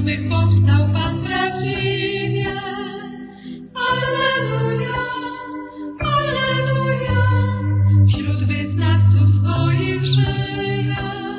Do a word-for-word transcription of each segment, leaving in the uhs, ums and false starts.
martwych powstał Pan prawdziwie. Alleluja, alleluja, wśród wyznawców swoich żyje.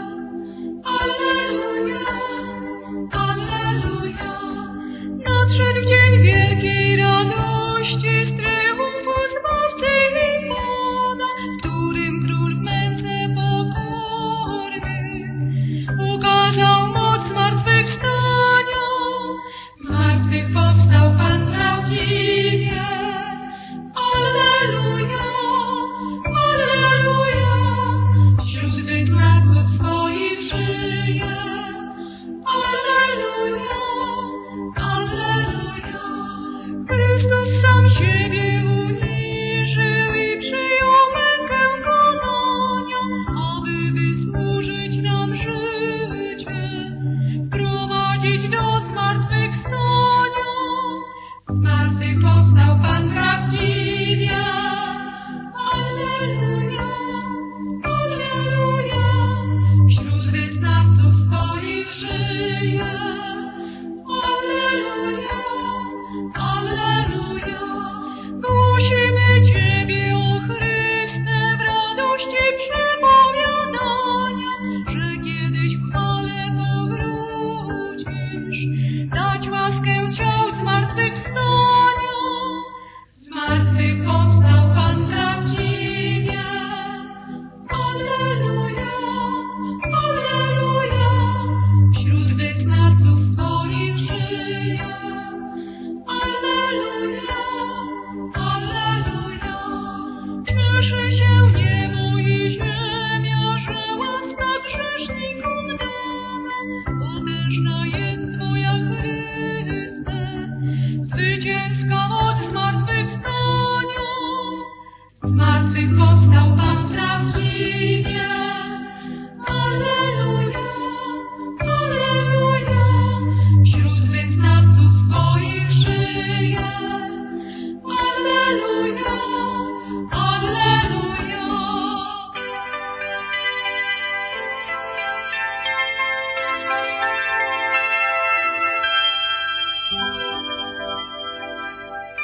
Alleluja, alleluja, nadszedł dzień wielkiej radości, z triumfu Zbawcy i Pana, w którym Król w męce pokorny ukazał moc zmartwychwstania. Z martwych powstał Pan prawdziwie. Alleluja, alleluja, wśród wyznawców swoich żyje. Alleluja, alleluja, Chrystus sam siebie uniżył i przyjął mękę konania, aby wysłużyć nam życie, wprowadzić do zmartwychwstania. Z martwych powstał Pan prawdziwie. Alleluja, alleluja, wśród wyznawców swoich żyje. Alleluja, alleluja, głosimy Ciebie, o Chryste, w radości przepowiadania, że kiedyś w chwale powrócisz, dać łaskę ciał zmartwychwstania. Z martwych powstał Pan prawdziwie. Alleluja, alleluja, wśród wyznawców swoich żyje. Alleluja, alleluja, cieszy się niebo i ziemia, że łaska grzesznikom dana. Potężna jest Twoja, Chryste, zwycięska